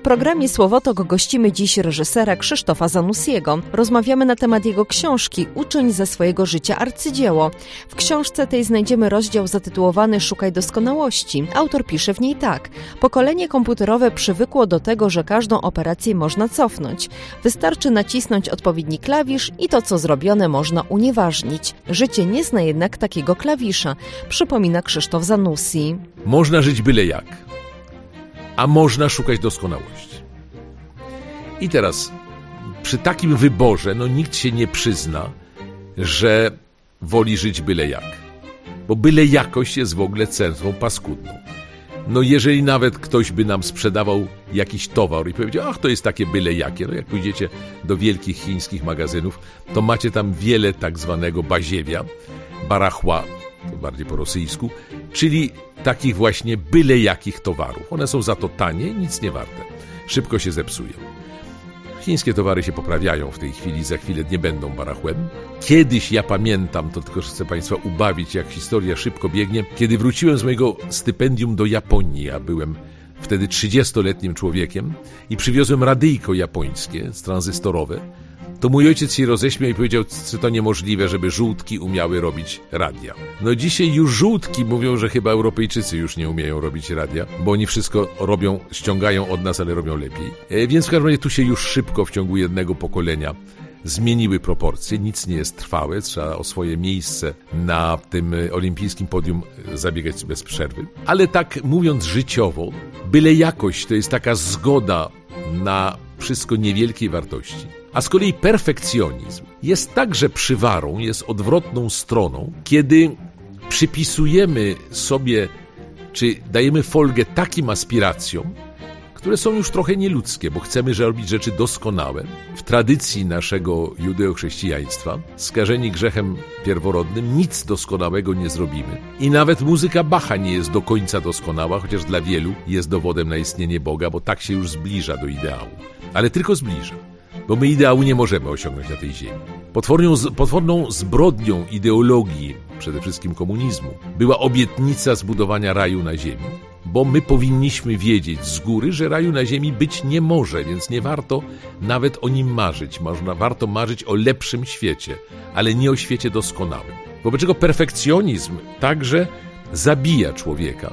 programie Słowotok gościmy dziś reżysera Krzysztofa Zanussiego. Rozmawiamy na temat jego książki Uczyń ze swojego życia arcydzieło. W książce tej znajdziemy rozdział zatytułowany Szukaj doskonałości. Autor pisze w niej tak. Pokolenie komputerowe przywykło do tego, że każdą operację można cofnąć. Wystarczy nacisnąć odpowiedni klawisz i to, co zrobione, można unieważnić. Życie nie zna jednak takiego klawisza, przypomina Krzysztof Zanussi. Można żyć byle jak, a można szukać doskonałości. I teraz przy takim wyborze nikt się nie przyzna, że woli żyć byle jak. Bo byle jakość jest w ogóle cechą paskudną. Jeżeli nawet ktoś by nam sprzedawał jakiś towar i powiedział, to jest takie byle jakie, jak pójdziecie do wielkich chińskich magazynów, to macie tam wiele tak zwanego baziewia, barachła, to bardziej po rosyjsku, czyli takich właśnie byle jakich towarów. One są za to tanie, nic nie warte. Szybko się zepsują. Chińskie towary się poprawiają w tej chwili, za chwilę nie będą barachłem. Kiedyś, ja pamiętam, to tylko chcę Państwa ubawić, jak historia szybko biegnie, kiedy wróciłem z mojego stypendium do Japonii, ja byłem wtedy 30-letnim człowiekiem i przywiozłem radyjko japońskie, tranzystorowe, to mój ojciec się roześmiał i powiedział, że to niemożliwe, żeby żółtki umiały robić radia. Dzisiaj już żółtki mówią, że chyba Europejczycy już nie umieją robić radia, bo oni wszystko robią, ściągają od nas, ale robią lepiej. Więc w każdym razie tu się już szybko w ciągu jednego pokolenia zmieniły proporcje, nic nie jest trwałe, trzeba o swoje miejsce na tym olimpijskim podium zabiegać bez przerwy. Ale tak mówiąc życiowo, byle jakość to jest taka zgoda na wszystko niewielkiej wartości. A z kolei perfekcjonizm jest także przywarą, jest odwrotną stroną, kiedy przypisujemy sobie, czy dajemy folgę takim aspiracjom, które są już trochę nieludzkie, bo chcemy robić rzeczy doskonałe. W tradycji naszego judeochrześcijaństwa, skażeni grzechem pierworodnym, nic doskonałego nie zrobimy. I nawet muzyka Bacha nie jest do końca doskonała, chociaż dla wielu jest dowodem na istnienie Boga, bo tak się już zbliża do ideału. Ale tylko zbliża, bo my ideału nie możemy osiągnąć na tej ziemi. Potworną zbrodnią ideologii, przede wszystkim komunizmu, była obietnica zbudowania raju na ziemi. Bo my powinniśmy wiedzieć z góry, że raju na ziemi być nie może, więc nie warto nawet o nim marzyć. Warto marzyć o lepszym świecie, ale nie o świecie doskonałym. Wobec czego perfekcjonizm także zabija człowieka,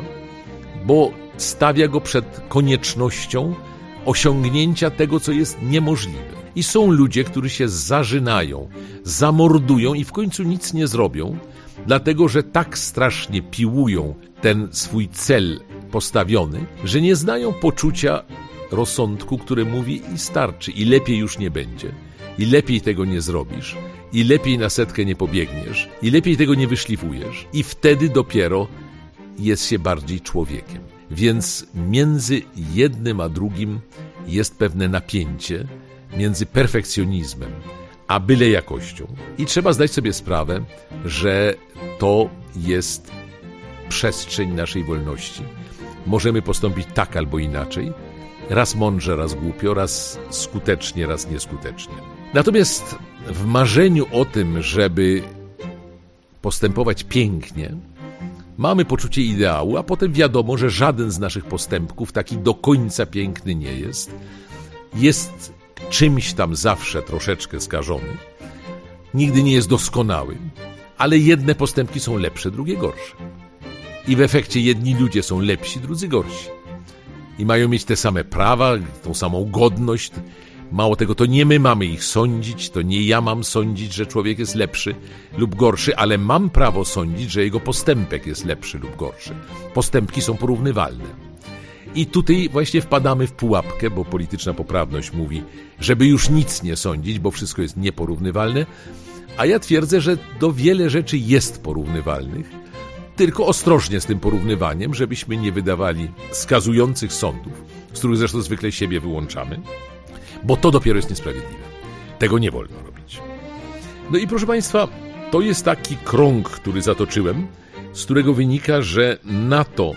bo stawia go przed koniecznością osiągnięcia tego, co jest niemożliwe. I są ludzie, którzy się zażynają, zamordują i w końcu nic nie zrobią, dlatego że tak strasznie piłują ten swój cel postawiony, że nie znają poczucia rozsądku, które mówi i starczy, i lepiej już nie będzie, i lepiej tego nie zrobisz, i lepiej na setkę nie pobiegniesz, i lepiej tego nie wyszlifujesz, i wtedy dopiero jest się bardziej człowiekiem. Więc między jednym a drugim jest pewne napięcie, między perfekcjonizmem a byle jakością. I trzeba zdać sobie sprawę, że to jest przestrzeń naszej wolności. Możemy postąpić tak albo inaczej, raz mądrze, raz głupio, raz skutecznie, raz nieskutecznie. Natomiast w marzeniu o tym, żeby postępować pięknie, mamy poczucie ideału, a potem wiadomo, że żaden z naszych postępków taki do końca piękny nie jest. Jest czymś tam zawsze troszeczkę skażony. Nigdy nie jest doskonały, ale jedne postępki są lepsze, drugie gorsze. I w efekcie jedni ludzie są lepsi, drudzy gorsi. I mają mieć te same prawa, tą samą godność. Mało tego, to nie my mamy ich sądzić, to nie ja mam sądzić, że człowiek jest lepszy lub gorszy, ale mam prawo sądzić, że jego postępek jest lepszy lub gorszy. Postępki są porównywalne. I tutaj właśnie wpadamy w pułapkę, bo polityczna poprawność mówi, żeby już nic nie sądzić, bo wszystko jest nieporównywalne, a ja twierdzę, że do wiele rzeczy jest porównywalnych, tylko ostrożnie z tym porównywaniem, żebyśmy nie wydawali skazujących sądów, z których zresztą zwykle siebie wyłączamy, bo to dopiero jest niesprawiedliwe. Tego nie wolno robić. No i proszę Państwa, to jest taki krąg, który zatoczyłem, z którego wynika, że na to,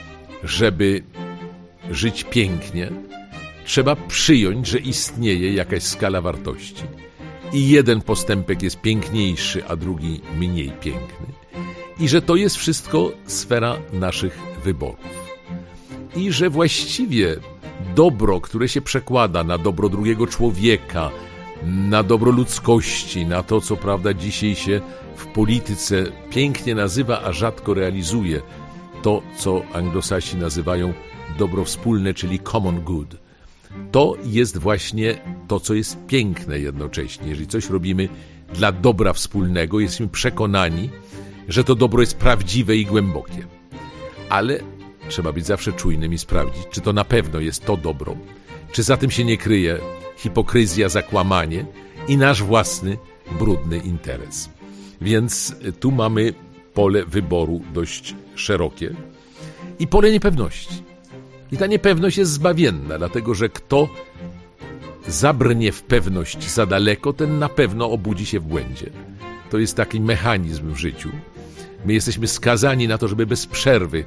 żeby żyć pięknie, trzeba przyjąć, że istnieje jakaś skala wartości. I jeden postępek jest piękniejszy, a drugi mniej piękny. I że to jest wszystko sfera naszych wyborów. I że właściwie dobro, które się przekłada na dobro drugiego człowieka, na dobro ludzkości, na to, co prawda dzisiaj się w polityce pięknie nazywa, a rzadko realizuje, to, co Anglosasi nazywają dobro wspólne, czyli common good. To jest właśnie to, co jest piękne jednocześnie. Jeżeli coś robimy dla dobra wspólnego, jesteśmy przekonani, że to dobro jest prawdziwe i głębokie. Ale trzeba być zawsze czujnym i sprawdzić, czy to na pewno jest to dobro, czy za tym się nie kryje hipokryzja, zakłamanie i nasz własny brudny interes. Więc tu mamy pole wyboru dość szerokie i pole niepewności. I ta niepewność jest zbawienna, dlatego że kto zabrnie w pewność za daleko, ten na pewno obudzi się w błędzie. To jest taki mechanizm w życiu. My jesteśmy skazani na to, żeby bez przerwy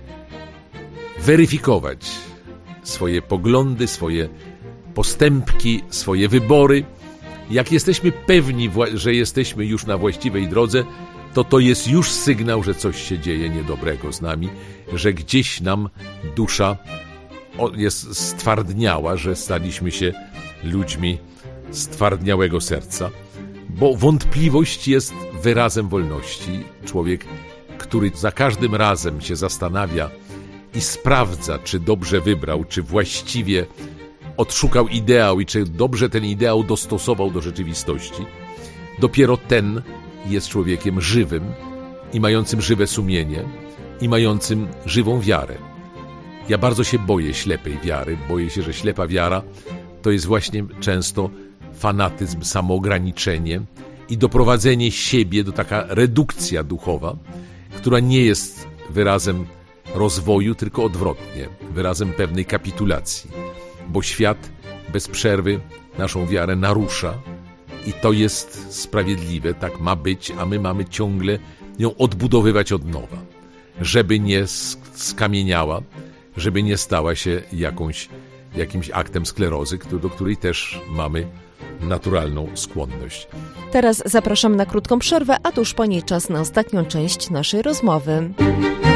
weryfikować swoje poglądy, swoje postępki, swoje wybory. Jak jesteśmy pewni, że jesteśmy już na właściwej drodze, to jest już sygnał, że coś się dzieje niedobrego z nami, że gdzieś nam dusza jest stwardniała, że staliśmy się ludźmi stwardniałego serca, bo wątpliwość jest wyrazem wolności. Człowiek, który za każdym razem się zastanawia i sprawdza, czy dobrze wybrał, czy właściwie odszukał ideał i czy dobrze ten ideał dostosował do rzeczywistości, dopiero ten jest człowiekiem żywym i mającym żywe sumienie i mającym żywą wiarę. Ja bardzo się boję ślepej wiary. Boję się, że ślepa wiara to jest właśnie często fanatyzm, samoograniczenie i doprowadzenie siebie do taka redukcja duchowa, która nie jest wyrazem rozwoju, tylko odwrotnie, wyrazem pewnej kapitulacji. Bo świat bez przerwy naszą wiarę narusza i to jest sprawiedliwe, tak ma być, a my mamy ciągle ją odbudowywać od nowa, żeby nie skamieniała, żeby nie stała się jakimś aktem sklerozy, do której też mamy naturalną skłonność. Teraz zapraszam na krótką przerwę, a tuż po niej czas na ostatnią część naszej rozmowy.